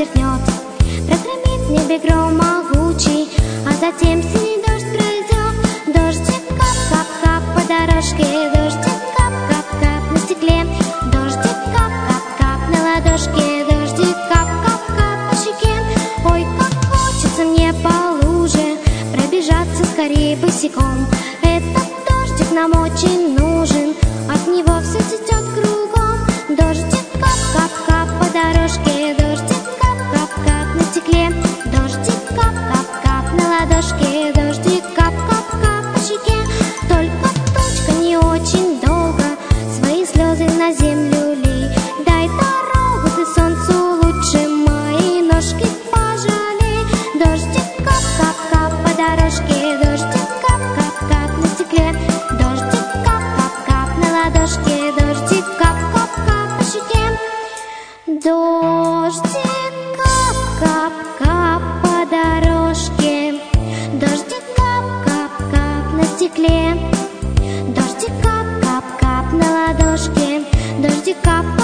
сверкнет, прогремит в небе гром могучий, а затем синий дождь пройдет. Дождик кап-кап-кап по дорожке, дождик кап-кап-кап на стекле, дождик кап-кап-кап на ладошке, дождик кап-кап-кап по щеке. Ой, как хочется мне по луже пробежаться скорее босиком. Этот дождик нам очень нужен, от него все течет кругом. Дождик кап-кап-кап по дорожке, дождик кап-кап-кап на стекле, дождик кап-кап-кап на ладошке, дождик кап-кап-кап по щеке. Только тучка не очень долго свои слезы на землю лей. Дай дорогу ты солнцу лучше, мои ножки пожалей. Дождик кап-кап-кап по дорожке, дождик кап-кап-кап на стекле, дождик кап-кап-кап на ладошке, дождик кап-кап-кап по щеке. Дождик кап-кап-кап по дорожке, дождик кап-кап-кап на стекле, дождик кап-кап-кап на ладошке, дождик кап